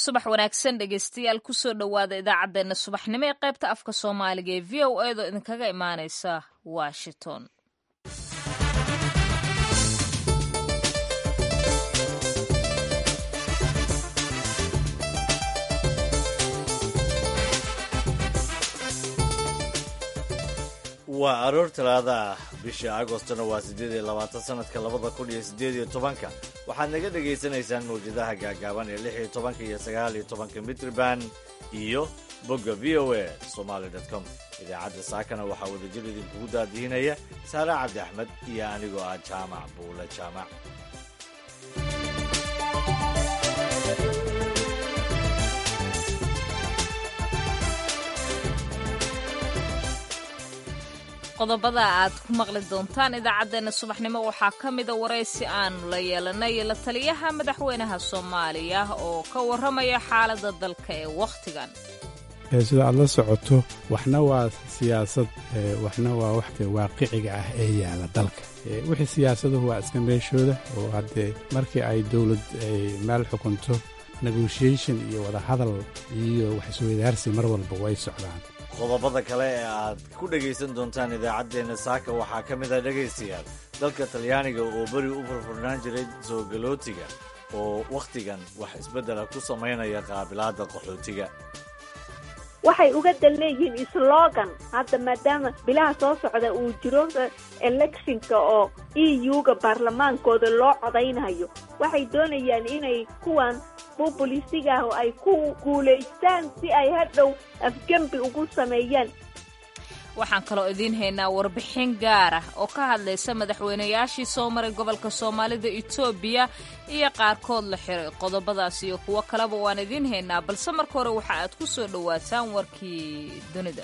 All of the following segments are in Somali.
subax wanaagsan dhegeystayaal kusoo dhowaada idaacaddeenna subaxnimo ee qaybta afka soomaaliga ee v o edo idinkaga imaaneysa washington. waa aroor talaada ah bisha agostona waa 8 sanadka 2018 waxaad naga dhegaysanaysaan mawjadaha gaagaaban ee 16 iyo 19 mitrban iyo bogga voa somali.com. idaacadda saakana waxaa wadajir idinkugu daadihinaya saare cabdi axmed iyo anigoo ah jaamac buule jaamac. qodobada aad ku maqli doontaan idaacaddeenna subaxnimo waxaa ka mida waraysi aanu la yeelanay la taliyaha madaxweynaha soomaaliya oo ka warramaya xaaladda dalka ee wakhtigan. sida aad la socoto waxna waa siyaasad waxna waa waxka waaqiciga ah ee yaala dalka. wixii siyaasaduhu waa iska meeshooda oo haddee markii ay dowlad meel xukunto negotiation iyo wadahadal iyo wax isweydaarsi mar walba way socdaan. qodobada kale ee aad ku dhegaysan doontaan idaacaddeenna saaka waxaa ka mid ah dhegaystayaal dalka talyaaniga oo beri u furfurnaan jiray soo galootiga oo wakhtigan wax isbeddela ku samaynaya qaabilaadda qaxootiga. waxay uga dan leeyihiin slogan hadda maadaama bilaha soo socda uu jiro electionka oo EU-ga baarlamaankooda loo codaynayo waxay doonayaan inay kuwan bubulistiga ah oo ay ku guulaystaan si ay hadhow afgembi ugu sameeyaan. waxaan kaloo idiin haynaa warbixin gaar ah oo ka hadlaysa madaxweynayaashii soo maray gobolka soomaalida Itoobiya iyo qaarkood la xiray. qodobadaas iyo kuwo kaleba waan idiin haynaa, balse marka hore waxa aad ku soo dhowaataan warkii dunida.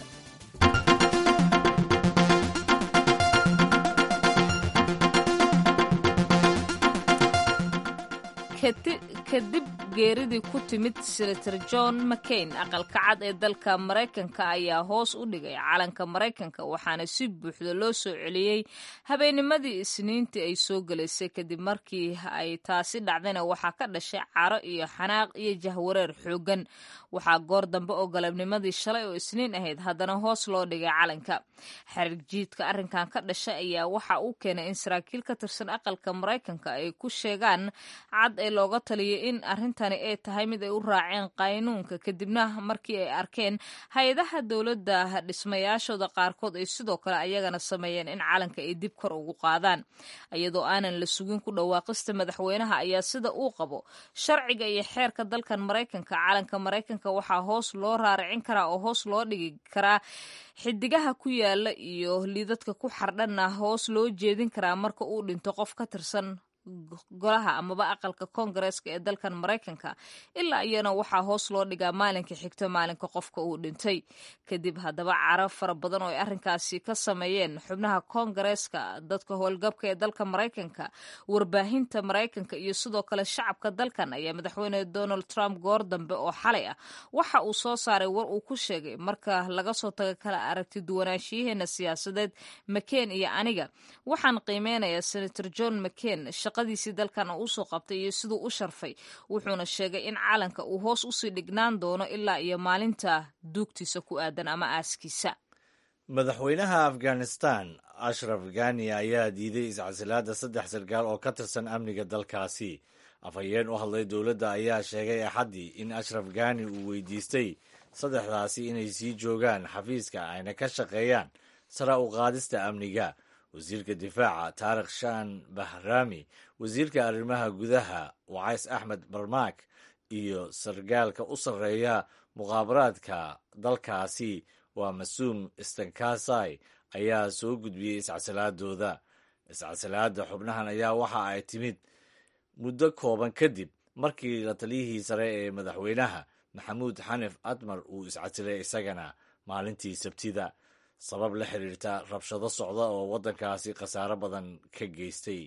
kadib geeridii ku timid senator John McCain aqalka cad ee dalka Mareykanka ayaa hoos u dhigay calanka Mareykanka waxaana si buuxda loo soo celiyey habeennimadii Isniintii ay soo galaysay. kadib markii ay taasi dhacdayna waxaa ka dhashay caro iyo xanaaq iyo jahwareer xoogan. waxaa goor dambe oo galabnimadii shalay oo Isniin ahayd haddana hoos loo dhigay calanka. xarig jiidka arrinkan ka dhashay ayaa waxa uu keenay in saraakiil ka tirsan aqalka Mareykanka ay ku sheegaan cad ee looga taliyay in arrintani ay tahay mid ay u raaceen qaynuunka, kadibna markii ay arkeen hay-adaha dowladda dhismayaashooda qaarkood ay sidoo kale ayagana sameeyeen in calanka ay dib kor ugu qaadaan. iyadoo aanan la sugin ku dhawaaqista madaxweynaha ayaa sida uu qabo sharciga iyo xeerka dalkan Mareykanka, calanka Mareykanka waxaa hoos loo raaricin karaa oo hoos loo dhigi karaa xidigaha ku yaala iyo liidadka ku xardhanna hoos loo jeedin karaa marka uu dhinto qof ka tirsan golaha amaba aqalka koongareeska ee dalkan Mareykanka. ilaa iyana waxaa hoos loo dhigaa maalinka xigta maalinka qofka uu dhintay. kadib haddaba caro fara badan oo ay arrinkaasi ka sameeyeen xubnaha koongareeska, dadka howlgabka ee dalka Mareykanka, warbaahinta Mareykanka iyo sidoo kale shacabka dalkan ayaa madaxweyne Donald Trump goor dambe oo xalay ah waxa uu soo saaray war uu ku sheegay marka laga soo tago kala aragti duwanaanshiyaheena siyaasadeed McCain iyo aniga waxaan qiimeynayaa senator John McCain shaqadiisii dalkan uu soo qabtay iyo siduu u sharfay. wuxuuna sheegay in calanka uu hoos usii dhignaan doono ilaa iyo maalinta duugtiisa ku aadan ama aaskiisa. madaxweynaha Afghanistan Ashraf Ghani ayaa diiday iscasilaadda 3 sarkaal oo ka tirsan amniga dalkaasi. afhayeen u hadlay dowladda ayaa sheegay axaddii in Ashraf Ghani uu weydiistay 3daasi inay sii joogaan xafiiska ayna ka shaqeeyaan sare u qaadista amniga. wasiirka difaaca taarikh shaan bahrami, wasiirka arrimaha gudaha wacays axmed barmaak iyo sargaalka u sarreeya muqaabaraadka dalkaasi waa masuum istankasai ayaa soo gudbiyey iscasilaadooda. iscasilaadda xubnahan ayaa waxa ay timid muddo kooban kadib markii la taliyihii sare ee madaxweynaha maxamuud xanif admar uu iscasilay isagana maalintii Sabtida sabab la xiriirta rabshado socda oo waddankaasi khasaaro badan ka geystay.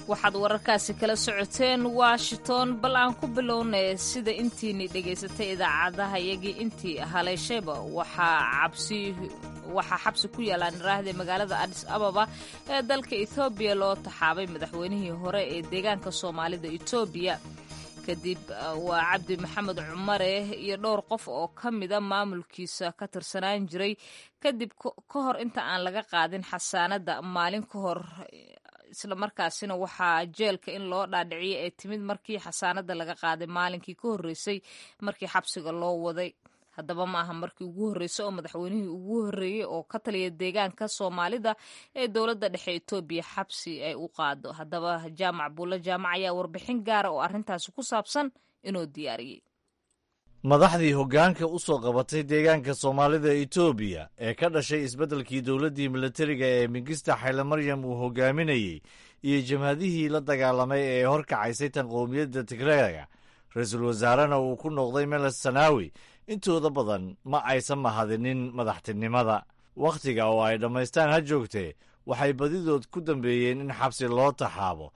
waxaad wararkaasi kala socoteen washington bal aan ku bilownay sida intiinii dhegaysatay idaacadaha iyagii intii haleeshayba waxaa xabsi ku yaalaan iraahda magaalada adis ababa ee dalka ethoobiya loo taxaabay madaxweynihii hore ee deegaanka soomaalida etoobiya kadib waa cabdi maxamed cumare iyo dhowr qof oo ka mida maamulkiisa ka tirsanaan jiray kadib ka hor inta aan laga qaadin xasaanadda maalin ka hor isla markaasina waxaa jeelka in loo dhaadhiciyay ee timid markii xasaanadda laga qaaday maalinkii ka horreysay markii xabsiga loo waday haddaba ma aha markii ugu horreysay oo madaxweynihii ugu horreeyey oo ka taliya deegaanka soomaalida ee dowladda dhexe etoobiya xabsi ay u qaado haddaba jaamac buulle jaamac ayaa warbixin gaara oo arrintaasi ku saabsan inuu diyaariyey madaxdii hoggaanka u soo qabatay deegaanka soomaalida etoobiya ee ka dhashay isbeddelkii dowladdii milatariga ee mingista xaylemaryam uu hoggaaminayey iyo jamhadihii la dagaalamay ee horkacaysay tan qowmiyadda tigreega ra-iisul wasaarena uu ku noqday meles sanaawi intooda badan ma aysan mahadinin madaxtinimada wakhtiga oo ay dhammaystaan ha joogtee waxay badidood ku dambeeyeen in xabsi loo taxaabo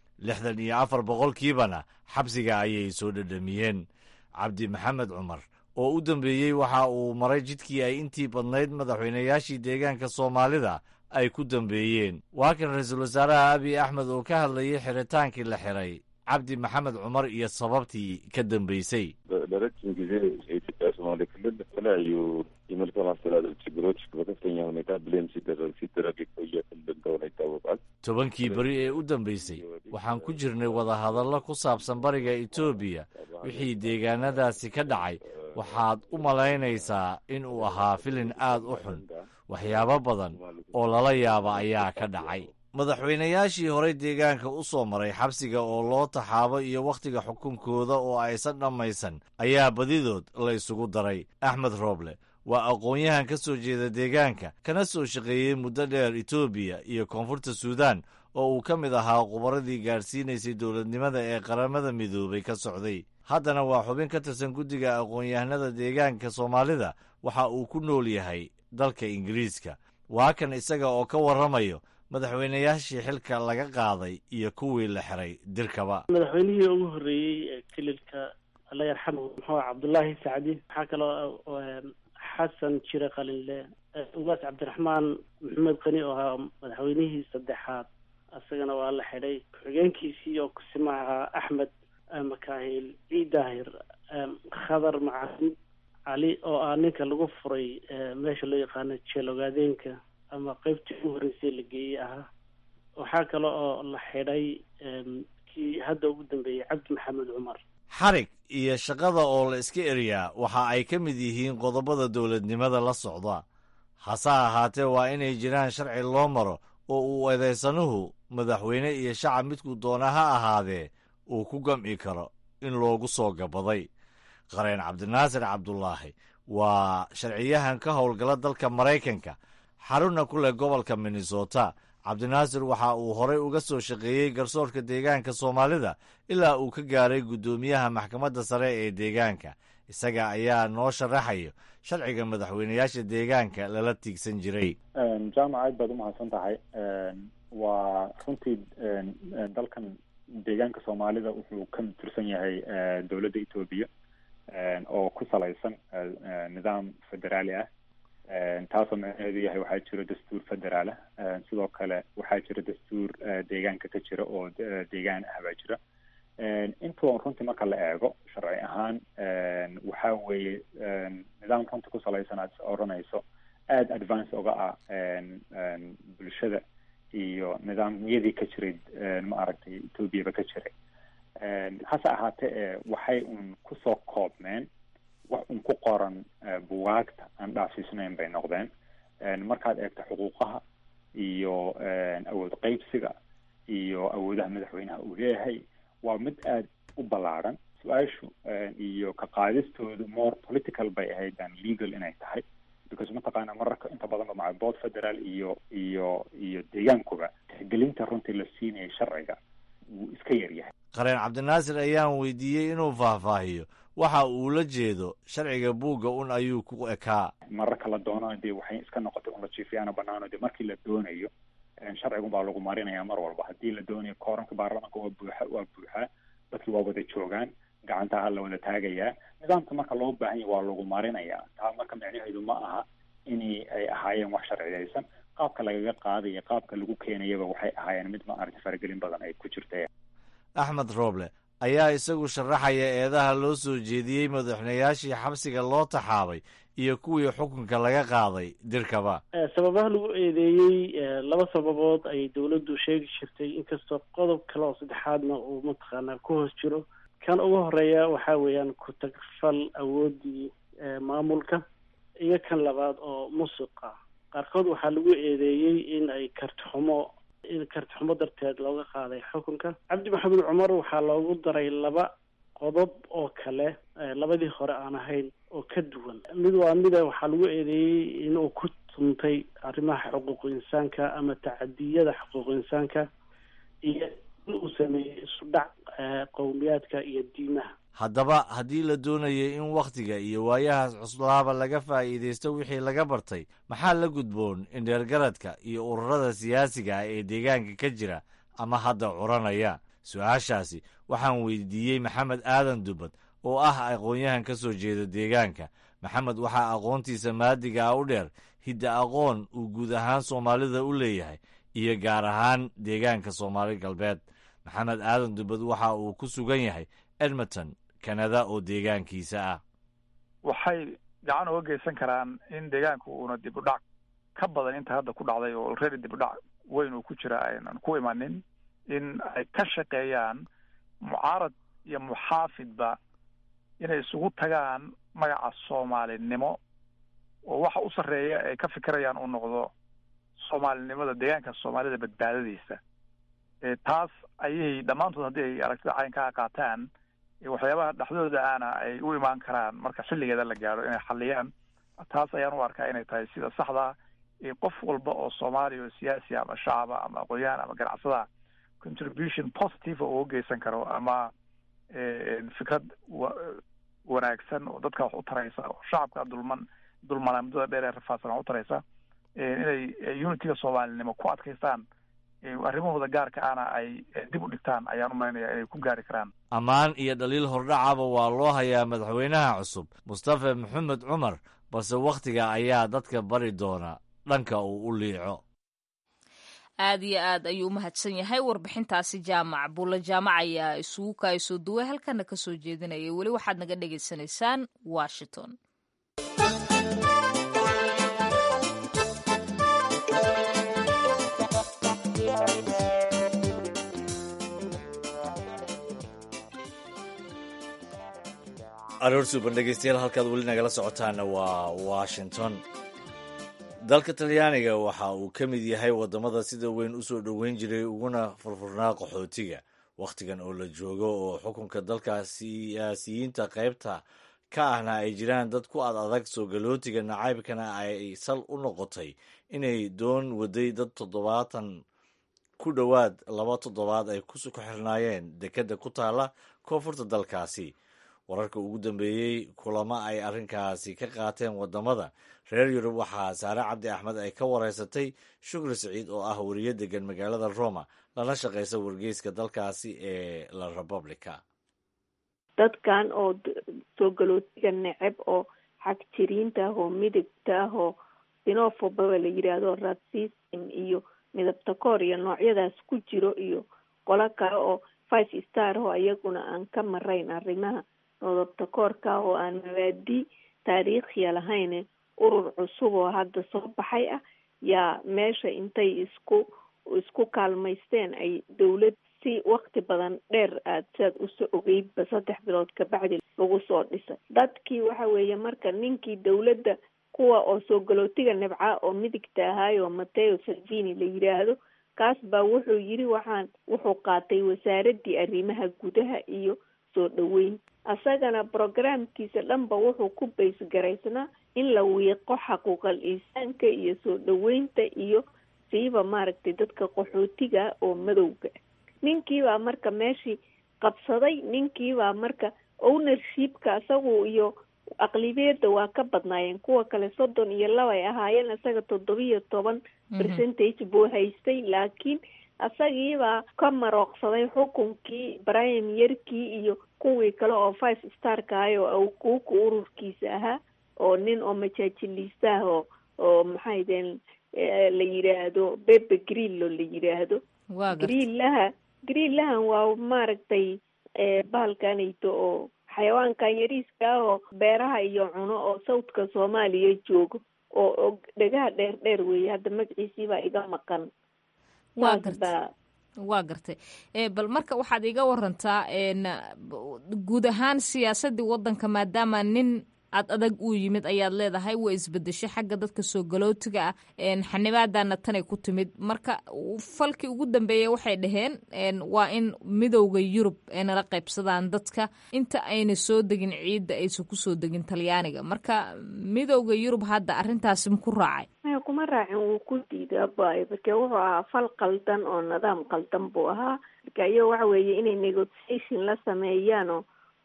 64% xabsiga ayay soo dhadhamiyeen cabdi maxamed cumar oo u dambeeyey waxa uu maray jidkii ay intii badnayd madaxweynayaashii deegaanka soomaalida ay ku dambeeyeen waa kan ra-iisul wasaaraha abiy axmed oo ka hadlayay xiritaankii la xiray cabdi maxamed cumar iyo sababtii ka dambeysay ለረጅም ጊዜ የኢትዮጵያ ሶማሌ ክልል የተለያዩ የመልካም አስተዳደር ችግሮች በከፍተኛ ሁኔታ ብሌም ሲደረግ የቆየ ክልል እንደሆነ ይታወቃል። 10 beri ee u dambeysay waxaan ku jirnay wadahadallo ku saabsan bariga etoobiya wixii deegaanadaasi ka dhacay waxaad u malaynaysaa in uu ahaa filin aad u xun waxyaabo badan oo lala yaaba ayaa ka dhacay madaxweynayaashii horey deegaanka u soo maray xabsiga oo loo taxaabo iyo wakhtiga xukunkooda oo aysan dhammaysan ayaa badidood la isugu daray axmed rooble waa aqoon-yahan ka soo jeeda deegaanka kana soo shaqeeyey muddo dheer etoobiya iyo koonfurta suudaan oo uu ka mid ahaa khubaradii gaadhsiinaysay dowladnimada ee qaramada midoobay ka socday haddana waa xubin ka tirsan guddiga aqoon-yahanada deegaanka soomaalida waxa uu ku nool yahay dalka ingiriiska waa kan isaga oo ka warramayo madaxweynayaashii xilka laga qaaday iyo kuwii la xiray dirkaba madaxweynihii ugu horreeyey ee kililka alla yarxamu muxuu cabdullaahi sacdi waxaa kaloo xasan jire qalinle ugaas cabdiraxmaan maxamed qani oo ahaa madaxweynihii saddexaad isagana waa la xidhay ku-xigeenkiisii oo kusima ahaa axmed makaahil ciidaahir khadar macalin cali oo ah ninka lagu furay meesha loo yaqaano jeelogaadeynka ama qaybtii ugu horreysay la geeyey ahaa waxaa kale oo la xidhay kii hadda ugu dambeeyey cabdi maxamed cumar xarig iyo shaqada oo la iska eriyaa waxa ay ka mid yihiin qodobada dowladnimada la socda hase ahaatee waa inay jiraan sharci loo maro oo uu eedaysanuhu madaxweyne iyo shacab midkuu doona ha ahaadee uu ku gamci karo in loogu soo gabaday qareen cabdinaasir cabdulaahi waa sharciyahan ka howlgala dalka maraykanka xarunna ku leh gobolka minnesota cabdinaasir waxa uu horey uga soo shaqeeyey garsoorka deegaanka soomaalida ilaa uu ka gaaray guddoomiyaha maxkamadda sare ee deegaanka isaga ayaa noo sharaxayo sharciga madaxweynayaasha deegaanka lala tiigsan jiray jaamac aad baad umahadsan tahay waa runtii dalkan deegaanka soomaalida wuxuu ka tirsan yahay dowladda etoobiya oo ku salaysan nidaam federaali ah taasoo macnaheedu yahay waxaa jira dastuur federaalah sidoo kale waxaa jira dastuur deegaanka ka jira oo deegaan ah baa jira intuon runtii marka la eego sharci ahaan waxaa weeye nidaam runtii ku salaysan aad odhanayso aada advance oga ah bulshada iyo nidaamyadii ka jiray maaragtay etoobiyaba ka jiray hase ahaatee waxay un kusoo koobmeen wax un ku qoran bugaagta aan dhaafsiisnayn bay noqdeen markaad eegto xuquuqaha iyo awood qeybsiga iyo awoodaha madaxweynaha uu leeyahay waa mid aada u ballaadhan su-aashu iyo ka qaadistoodu more political bay ahayd than legal inay tahay because mataqaana mararka inta badanba macbood federaal iyo deegaankuba tixgelinta runtii la siinayay sharciga wuu iska yaryahay qareen cabdinaasir ayaan weydiiyey inuu faahfaahiyo waxa uu la jeedo sharciga buugga un ayuu ku ekaa mararka la doono dee waxay iska noqotay un la jiifiyaana banaano dee markii la doonayo sharcigun baa lagu marinaya mar walba haddii la doonayo kooranka baarlamaanka waa buuxaa dadkii waa wada joogaan gacantaa la wada taagayaa nidaamka marka loo baahan yahay waa lagu marinayaa taa marka micnaheedu ma aha in ay ahaayeen wax sharciyeysan qaabka lagaga qaadaya qaabka lagu keenayaba waxay ahaayeen mid maaragtay faragelin badan ay ku jirta. axmed rooble ayaa isagu sharaxaya eedaha loo soo jeediyey madaxweynayaashii xabsiga loo taxaabay iyo kuwii xukunka laga qaaday dirkaba. sababaha lagu eedeeyey laba sababood ayay dawladdu sheegi jirtay inkastoo qodob kale oo saddexaadna uu mataqaanaa ku hoos jiro. kan ugu horeeya waxaa weeyaan ku tagfal awoodii maamulka iyo kan labaad oo musuqa. qaarkood waxaa lagu eedeeyey in ay kartixumo darteed looga qaaday xukunka. cabdi maxamed cumar waxaa loogu daray laba qodob oo kale labadii hore aan ahayn oo ka duwan. mida waxaa lagu eedeeyey inuu ku tuntay arrimaha xuquuq insaanka ama tacadiyada xuquuq insaanka iyo in uu sameeyey isu dhac qowmiyaadka iyo diimaha. haddaba haddii la doonayay in wakhtiga iyo waayahaas cuslaaba laga faa'iidaysto wixii laga bartay maxaa la gudboon in dheergaradka iyo ururada siyaasiga ah ee deegaanka ka jira ama hadda curanaya? su-aashaasi waxaan weydiiyey maxamed aadan dubad oo ah aqoon-yahan ka soo jeeda deegaanka. maxamed waxaa aqoontiisa maadiga ah u dheer hidda aqoon uu guud ahaan soomaalida u leeyahay iyo gaar ahaan deegaanka soomaali galbeed. maxamed aadan dubad waxa uu ku sugan yahay edmonton kanada oo deegaankiisa ah. waxay gacan uga geysan karaan in deegaanku uuna dib u dhac ka badan inta hadda ku dhacday oo already dib u dhac weyn uu ku jira aynan ku imanin in ay ka shaqeeyaan mucaarad iyo muxaafidba inay isugu tagaan magaca soomaalinimo oo waxa u sarreeya ay ka fikirayaan uu noqdo soomaalinimada deegaanka soomaalida badbaadadiisa. taas ayay dhammaantood haddii ay aragtida caynkaa qaataan waxyaabaha dhexdooda aana ay u imaan karaan marka xilligeeda la gaaro inay xalliyaan. taas ayaan u arkaa inay tahay sida saxda qof walba oo soomaaliya oo siyaasi ama shacaba ama aqoon-yahan ama ganacsada contribution positive oo uga geysan karo ama fikrad wanaagsan oo dadka wax u taraysa oo shacabka dulmana muddada dheer ee rafaadsan wax u taraysa inay unitiga soomaalinimo ku adkaystaan arrimahooda gaarka ana ay dib u dhigtaan ayaan u malaynayaa inay ku gaari karaan. ammaan iyo dhaliil hordhacaba waa loo hayaa madaxweynaha cusub mustafa maxamed cumar balse wakhtiga ayaa dadka bari doona dhanka uu u liico. aad iyo aad ayuu u mahadsan yahay warbixintaasi jaamac buulla jaamac ayaa isugu kaasoo duway halkana ka soo jeedinaya. weli waxaad naga dhagaysanaysaan washington. aroor suuban dhegeystayaal halkaad weli nagala socotaana waa washington. dalka talyaaniga waxa uu ka mid yahay waddamada sida weyn u soo dhoweyn jiray uguna furfurnaa qaxootiga wakhtigan oo la joogo oo xukunka dalka siyaasiyiinta qaybta ka ahna ay jiraan dad ku adag soo galootiga nacaybkana ay sal u noqotay inay doon waday dad ku dhowaad 2 toddobaad ay ku xirnaayeen dekedda ku taala koonfurta dalkaasi. wararka ugu dambeeyey kulamo ay arrinkaasi ka qaateen waddamada reer yurub waxaa saare cabdi axmed ay ka wareysatay shukri siciid oo ah wariye degan magaalada roma lana shaqaysa wargeyska dalkaasi ee la republica. dadkan oo soo galootiga neceb oo xag jiriinta ah oo midigta ah oo xenophobe la yidhaahdo racism iyo midabta koor iyo noocyadaas ku jiro iyo qolo kale oo 5 star oo iyaguna aan ka marayn arrimaha midabta koorka oo aan mabaadi taariikhiya lahayn urur cusub oo hadda soo baxay ah yaa meesha intay isku kaalmaysteen ay dawlad si waqti badan dheer aad saad usoo ogeydba 3 bilood ka bacdi lagu soo dhisay. dadkii waxa weeye marka ninkii dawladda kuwa oo soo galootiga nibca oo midigta ahaayo Matteo Salvini la yiraahdo kaas baa wuxuu yiri wuxuu qaatay wasaaradii arrimaha gudaha iyo soo dhaweyn. asagana programkiisa dhanba wuxuu ku baysgaraysnaa in la wiiqo xaquuqal insaanka iyo soo dhaweynta iyo siiba maaragtay dadka qaxootiga oo madowga. ninkiibaa marka meeshii qabsaday, ninkiibaa marka ownershipka asagu iyo aqlibiyadda waa ka badnaayeen, kuwa kale 32 ay ahaayeen, isaga 17% buu haystay. laakiin isagiibaa ka marooqsaday xukunkii brimerkii iyo kuwii kale oo 5 starka ah oo kuuka ururkiisa ahaa, oo nin oo majaajiliista ah oo maxay deen la yiraahdo Pepe Grillo la yiraahdo. Grillahan waa maaragtay bahalkanayto oo xayawaankan yariiska ah oo beeraha iyo cuno oo sawdka Soomaaliya joogo oo dhagaha dheer weeye. hadda magaciisii baa iga maqan. waa gartay. bal marka waxaad iga warantaa guud ahaan siyaasadii wadanka, maadaama nin adag uu yimid ayaad leedahay way isbedeshay xagga dadka soo galootiga ah, xanibaadana tanay ku timid. marka falkii ugu dambeeyey waxay dhaheen waa in midowda Yurub ay nala qaybsadaan dadka inta ayna soo degin ciidda aysan kusoo degin Talyaaniga. marka midowda Yurub hadda arrintaasi ma ku raacay? kuma raacin, wuu ku diiday abay, marka wuxuu ahaa fal qaldan oo nidaam qaldan buu ahaa. marka iyo waxa weeye inay negotiation la sameeyaan oo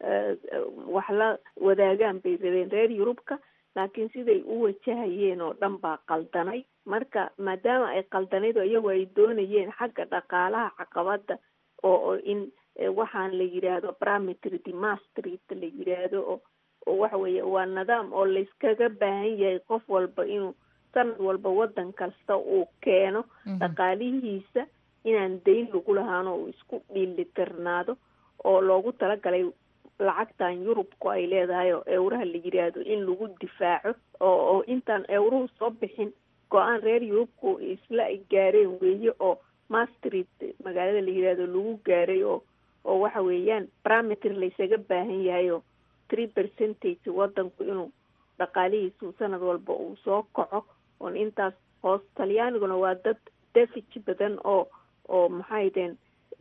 wax la wadaagaan bay rabeen reer Yurubka, laakiin siday u wajahayeen oo dhan baa qaldanay. marka maadaama ay qaldanayd oo iyagu ay doonayeen xagga dhaqaalaha caqabada oo in waxaan la yiraahdo parameter de Maastricht la yiraahdo oo waxa weeye waa nidaam oo la iskaga baahan yahay qof walba inuu sanad walba wadan kasta uu keeno dhaqaalihiisa inaan dayn lagu lahaan oo isku dhiilitirnaado oo loogu talagalay lacagtan Yurubku ay leedahay oo euraha la yiraahdo in lagu difaaco oo intaan euruhu soo bixin go-aan reer Yurubku isla gaareen weeye oo Maastricht magaalada la yiraahdo lagu gaaray oo waxa weeyaan parameter la isaga baahan yahay oo 3% wadanku inuu dhaqaalihiisu sanad walba uu soo kaco oo intaas hoos. Talyaaniguna waa dad deficit badan oo maxay deen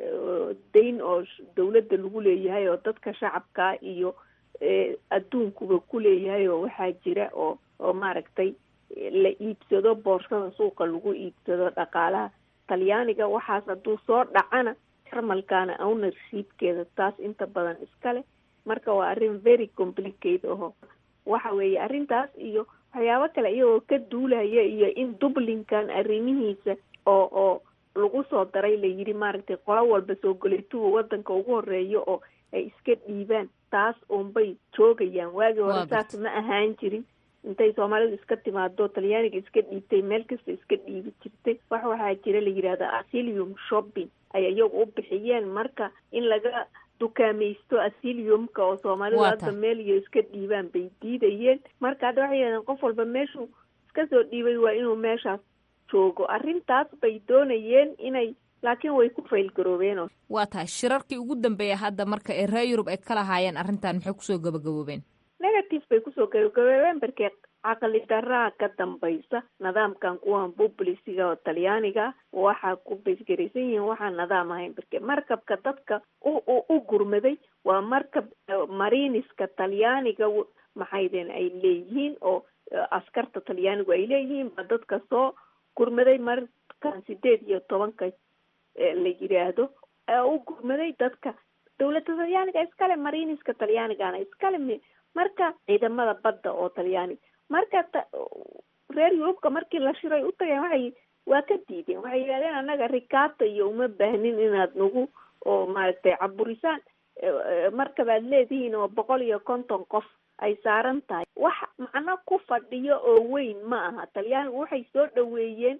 dayn oo dawladda lagu leeyahay oo dadka shacabka iyo adduunkuba ku leeyahay oo waxaa jira oo maaragtay la iibsado boorsada suuqa lagu iibsado dhaqaalaha Talyaaniga. waxaas hadduu soo dhacana Jarmalkana ownershipkeeda taas inta badan iskale. marka waa arrin very complicated oo waxa weeye arrintaas iyo waxyaabo kale iyagoo ka duulaya iyo in Dublinkan arrimihiisa oo lagu soo daray la yiri maaragtay qolo walba soo goleetuhu wadanka ugu horeeyo oo ay iska dhiibaan. taas unbay joogayaan. waagi hore taas ma ahaan jirin. intay Soomaalidu iska timaado Talyaaniga iska dhiibtay meel kasta iska dhiibi jirtay. waxaa jira la yiraahdo asylum shopping ay iyagu u bixiyeen. marka in laga dukaamaysto asylumka oo Soomaalidu hadda meel iyo iska dhiibaan bay diidayeen. marka hadda waxay yidhahdeen qof walba meeshuu iska soo dhiibay waa inuu meeshaas joogo. arrintaas bay doonayeen inay, laakiin way ku fail garoobeen. waa tahay shirarkii ugu dambeeya hadda marka ee reer Yurub ay kala haayeen arrintan maxay kusoo gabagaboobeen? negative bay kusoo gabagaboobeen markii caqli darraa ka dambaysa nidaamkan kuwan populisiga oo Talyaaniga waxaa ku beesgaraysan yihiin waxaan nidaam ahayn. markii markabka dadka u gurmaday waa markab mariniska Talyaaniga maxay deen ay leeyihiin oo askarta Talyaanigu ay leeyihiin ba dadka soo gurmaday markan 18 la yiraahdo u gurmaday dadka dawladda Talyaaniga iskale mariniska Talyaanigana iskale. marka ciidamada badda oo Talyaani marka reer Yurubka markii la shiray u tagay waa ka diideen. waxay yiraahdeen anaga rikaata iyo uma baahnin inaad nagu oo maaragtay caburisaan. marka baad leedihiin oo 150 qof ay saaran tahay wax macna ku fadhiyo oo weyn ma aha. Talyaanigu waxay soo dhaweeyeen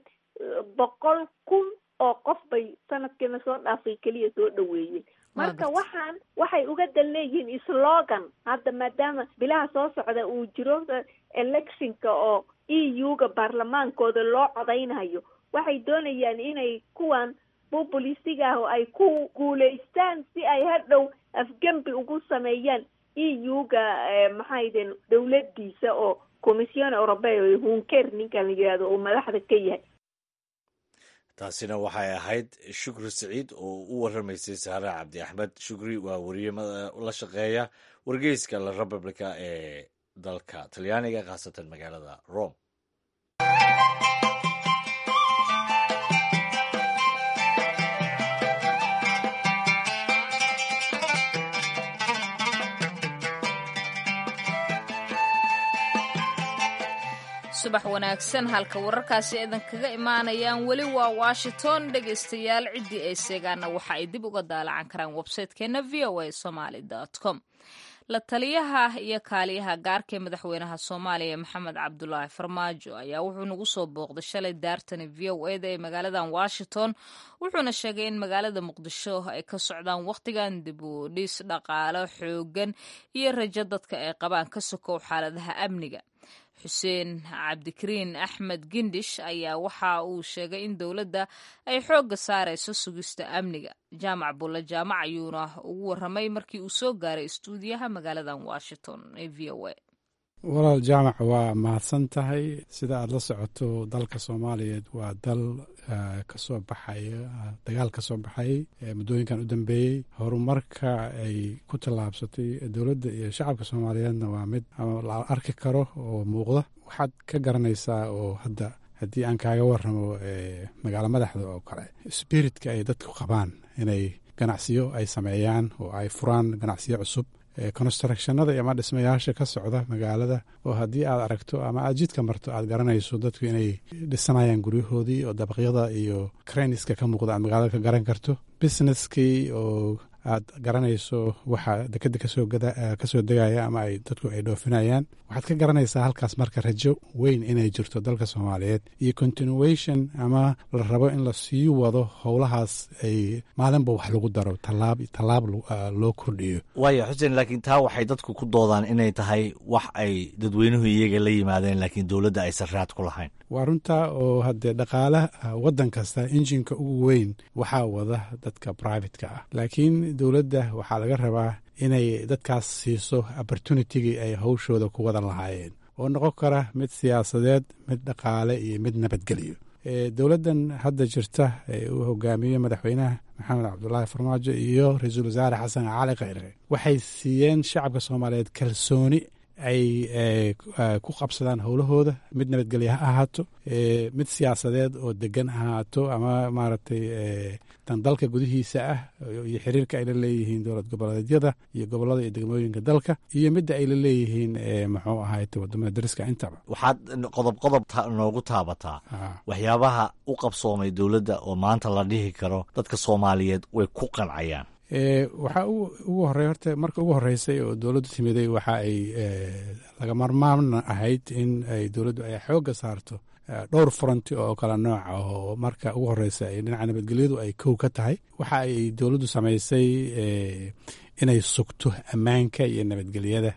100,000 oo qof bay sanadkiina soo dhaafay kaliya soo dhaweeyeen. marka waxay uga daleeyihiin slogan hadda maadaama bilaha soo socda uu jiro electionka oo EU-ga baarlamaankooda loo codaynayo. waxay doonayaan inay kuwan populisiga ah oo ay ku guuleystaan si ay hadhow afgembi ugu sameeyaan EU-ga maxay deen dawladdiisa oo Commission Europea oo Juncker ninkan la yiraahdo oo madaxda ka yahay. taasina waxay ahayd Shukri Saciid oo u waramaysay Sahra Cabdi Axmed. Shukri waa wariye la shaqeeya wargeyska La Repubblica ee dalka Talyaaniga khaasatan magaalada Rome. subax wanaagsan halka wararkaasi eedan kaga imaanayaan weli waa washington dhegaystayaal ciddii ay seegaanna waxa ay dib uga daalacan karaan websaytekeenna voa somaly com la taliyaha iyo kaaliyaha gaarka ee madaxweynaha soomaaliya maxamed cabdulaahi farmaajo ayaa wuxuu nagu soo booqday shalay daartani v o eda ee magaaladan washington wuxuuna sheegay in magaalada muqdisho ay ka socdaan wakhtigan dib u dhis dhaqaalo xoogan iyo rajo dadka ay qabaan ka sokow xaaladaha amniga xuseen cabdikariin axmed gindish ayaa waxa uu sheegay in dowladda ay xoogga saarayso sugista amniga jaamac bulle jaamac ayuuna ugu warramay markii uu soo gaaray istuudiyaha magaaladan washington ee v o a walaal jaamac waa mahadsan tahay sida aad la socoto dalka soomaaliyeed waa dal kasoo baxaya dagaal ka soo baxay muddooyinkan u dambeeyey horumarka ay ku tallaabsatay dowladda iyo shacabka soomaaliyeedna waa mid la arki karo oo muuqda waxaad ka garanaysaa oo hadda haddii aan kaaga warramo magaalo madaxda oo kale spiritka ay dadku qabaan inay ganacsiyo ay sameeyaan oo ay furaan ganacsiyo cusub constructionada ama dhismayaasha ka socda magaalada oo haddii aad aragto ama aad jidka marto aad garanayso dadku inay dhisanayaan guryahoodii oo dabaqyada iyo kraniska ka muuqda aad magaalada ka garan karto businesskii oo aad garanayso waxa dekeda kasoo degaya ama ay dadku ay dhoofinayaan waxaad ka garanaysaa halkaas marka rajo weyn inay jirto dalka soomaaliyeed iyo continuation ama la rabo in la sii wado howlahaas ay maalinba wax lagu daro tallaab loo kordhiyo waayo xuseen laakiin taa waxay dadku ku doodaan inay tahay wax ay dadweynuhu iyaga la yimaadeen laakiin dowladda aysan raad ku lahayn waa runta oo haddee dhaqaalaha waddan kasta injinka ugu weyn waxaa wada dadka privatka ah laakiin dowladda waxaa laga rabaa inay dadkaas siiso opportunitygii ay hawshooda ku wadan lahaayeen oo noqon kara mid siyaasadeed mid dhaqaale iyo mid nabadgelyo dowladdan hadda jirta uu hogaamiyo madaxweynaha maxamed cabdulaahi farmaajo iyo ra-iisul wasaare xasan cali khayre waxay siiyeen shacabka soomaaliyeed kalsooni ay ku qabsadaan howlahooda mid nabadgelye ha ahaato mid siyaasadeed oo degan ha ahaato ama maaragtay tan dalka gudihiisa ah iyo xiriirka ay la leeyihiin dowlad goboleedyada iyo gobolada iyo degmooyinka dalka iyo midda ay la leeyihiin muxuu ahayte wadamada dariska intaba waxaad qodob noogu taabataa waxyaabaha u qabsoomay dowladda oo maanta la dhihi karo dadka soomaaliyeed way ku qancayaan waxaa ugu horey horta marka ugu horeysay oo dowladdu timiday waxa ay laga marmaarna ahayd in ay dowladdu ay xoogga saarto dhowr fronti oo kala nooca oo marka ugu horeysa ay dhinaca nabadgelyadu ay kow ka tahay waxa ay dowladdu samaysay inay sugto ammaanka iyo nabadgelyada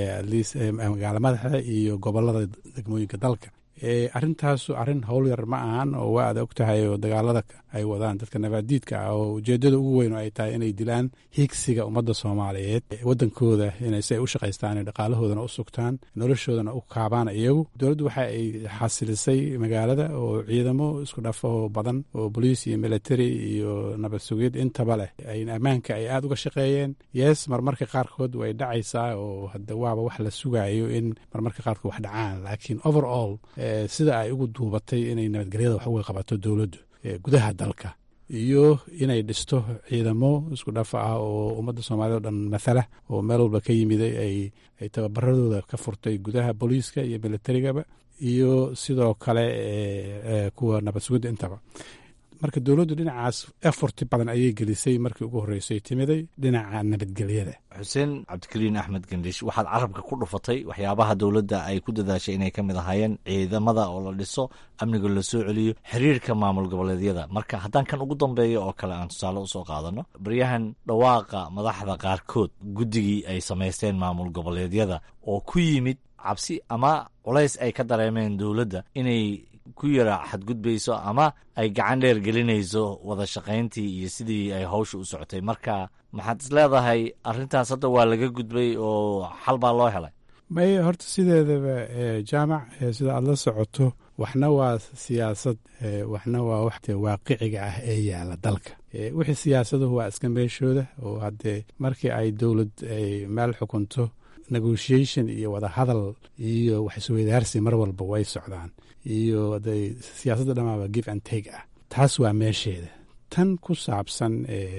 magaalo madaxda iyo gobolada degmooyinka dalka arrintaasu arrin howl yar ma ahan oo waa ada og tahay oo dagaalada ay wadaan dadka nabaadiidka ah oo ujeeddada ugu weyn oo ay tahay inay dilaan higsiga ummadda soomaaliyeed waddankooda si ay u shaqaystaan inay dhaqaalahoodana u sugtaan noloshoodana u kaabaan iyagu dowladdu waxa ay xasilisay magaalada oo ciidamo isku dhafahoo badan oo boliis iyo military iyo nabad sugid intaba leh ammaanka ay aada uga shaqeeyeen yes marmarka qaarkood way dhacaysaa oo hadda waaba wax la sugaayo in marmarka qaarkood wax dhacaan laakiin overall sida ay ugu duubatay inay nabadgelyada wax uga qabato dowladdu gudaha dalka iyo inay dhisto ciidamo isku dhafa ah oo ummadda soomaaliyed o dhan mathala oo meel walba ka yimiday ay tababaradooda ka furtay gudaha booliiska iyo militarigaba iyo sidoo kale kuwa nabad sugidda intaba marka dowladdu dhinacaas eforti badan ayay gelisay markii ugu horreysay timiday dhinaca nabadgelyada xuseen cabdikariin axmed gendhish waxaad carabka ku dhufatay waxyaabaha dowladda ay ku dadaashay inay ka mid ahaayeen ciidamada oo la dhiso amniga la soo celiyo xiriirka maamul goboleedyada marka haddaan kan ugu dambeeya oo kale aan tusaale usoo qaadano baryahan dhawaaqa madaxda qaarkood guddigii ay samaysteen maamul goboleedyada oo ku yimid cabsi ama culays ay ka dareemeen dowladda inay ku yara xadgudbayso ama ay gacan dheer gelinayso wada shaqayntii iyo sidii ay hawsha u socotay marka maxaad is leedahay arrintaas hadda waa laga gudbay oo xal baa loo helay may horta sideedaba jaamac sida aad la socoto waxna waa siyaasad waxna waa wax waaqiciga ah ee yaala dalka wixii siyaasaduhu waa iska meeshooda oo haddee markii ay dowlad ay meel xukunto negotiation iyo wada hadal iyo wax isweydaarsi mar walba way socdaan iyo aday siyaasadda dhamaaba give and take ah taas waa meesheeda tan ku saabsan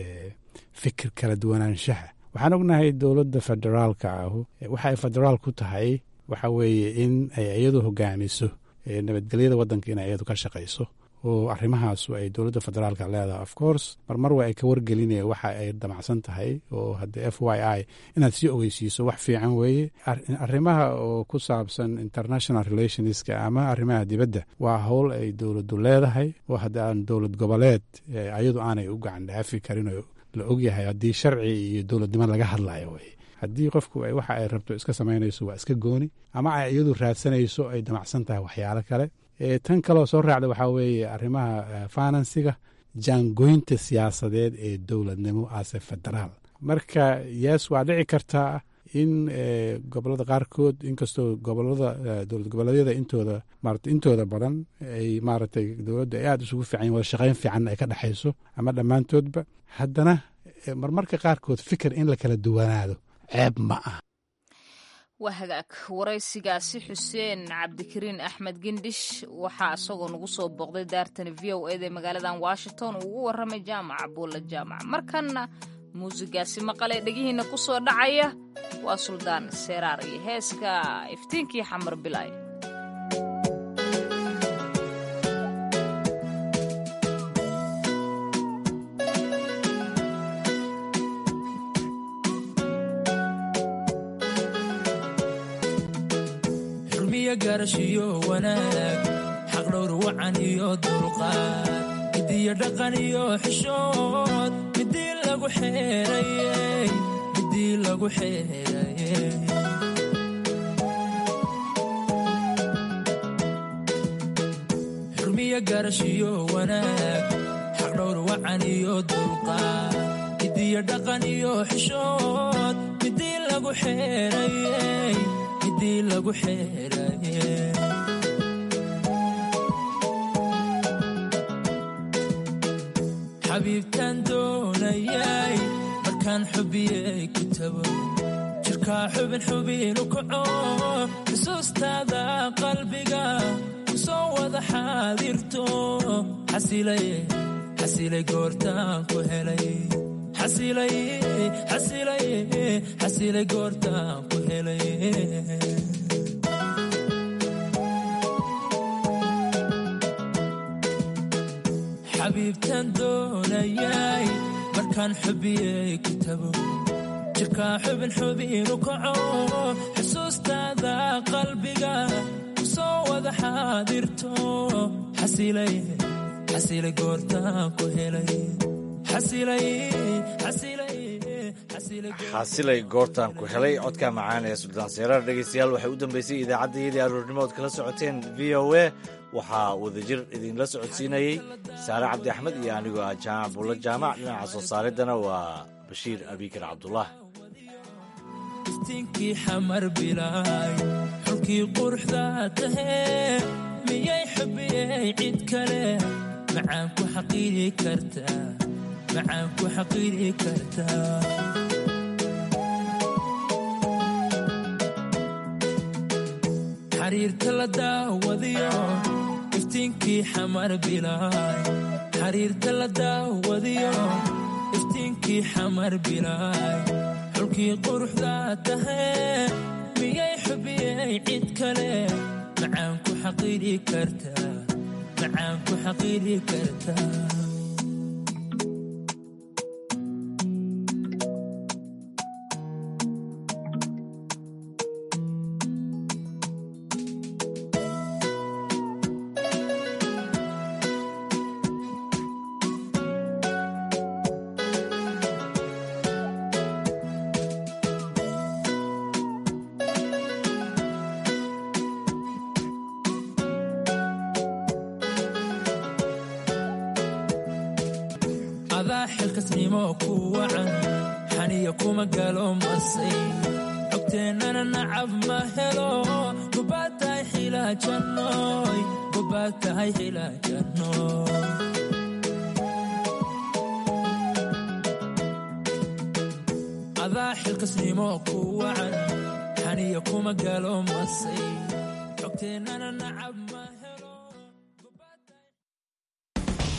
fikir kala duwanaanshaha waxaan ognahay dowladda federaalka ahu waxa ay federaal ku tahay waxa weeye in ay iyadu hogaamiso nabadgelyada waddanka inay iyadu ka shaqayso oo arrimahaasu ay dowladda federaalka leedahay of course marmar waa ay ka wargelinaya waxa ay damacsan tahay oo hadda f y i inaad sii ogeysiiso wax fiican weeye arrimaha oo ku saabsan international relationska ama arrimaha dibadda waa howl ay dowladdu leedahay oo hadda aan dowlad goboleed ayadu aanay u gacan dhaafi karin oo la ogyahay haddii sharci iyo dowladnimo laga hadlayo weye haddii qofku waxa ay rabto iska samaynayso waa iska gooni ama ay iyadu raadsanayso ay damacsan tahay waxyaalo kale tan kaloo soo raacda waxaa weeye arrimaha finansiga jaangoynta siyaasadeed ee dowladnimo ase federaal marka yes waa dhici kartaa in gobolada qaarkood inkastoo gobolada dowlad goboleedyada intooda badan ay maaragtay dowladda ay aada isugu fiican wada shaqayn fiican ay ka dhexayso ama dhammaantoodba haddana marmarka qaarkood fikir in la kala duwanaado ceeb ma ah waa hagaag waraysigaasi xuseen cabdikariin axmed gendhish waxaa isagoo nagu soo booqday daartani v o eda magaaladan washington uu ugu warramay jaamaca buulla jaamac markanna muusigaasi maqalee dhegihiina ku soo dhacaya waa suldaan seeraar iyo heeska iftiinkii xamar bilaay garashiyo wanaag xaqdhowr wacan iyo dulqaad midiyo dhaqan iyo xishood midii lagu xeerayey xurmiyo garashiyo wanaag xaqdhowr wacan iyo dulqaad midiyo dhaqan iyo xishood midii lagu xeerayey xabiibtaan doonayay markaan xubiyey ku tago jirkaa xubin xubinu kaco xusuustaada qalbiga ku soo wada xaadirto xasilay goortaan ku helay xasilay goortaan ku helay xabiibtaan doonayay markaan xubiyey ku tago jirkaa xubin xubinu kaco xusuustaada qalbiga ku soo wada xaadirto xasilay goortaan ku helay xasilay goortaan ku helay codka macaan ee suldaan seeraar dhegaystayaal waxay u dambeysay idaacaddayadii aroornimo ood kala socoteen v o a waxaa wadajir idinla socodsiinayey saare cabdi axmed iyo anigoo ah jaamac buulla jaamac dhinaca soo saariddana waa bashiir abiikar cabdullah iftiinkii xamar bilaay xulkii quruxda tahee miyay xubiyey cid kale macaan ku xaqiiri kartaa xariirta la daawadiyo iftiinkii xamar bilaay xariirta la daawadiyo iftiinkii xamar bilaay xulkii quruxda tahee miyay xubiyey cid kale macaan ku xaqiiri kartaa xilkasnimo ku wacan xaniya kuma galo masay xogteennana nacab ma helo gobaad tahay xilaajanooy adaa xilkasnimo ku wacan xaniya kuma galo masay xogteennana nacab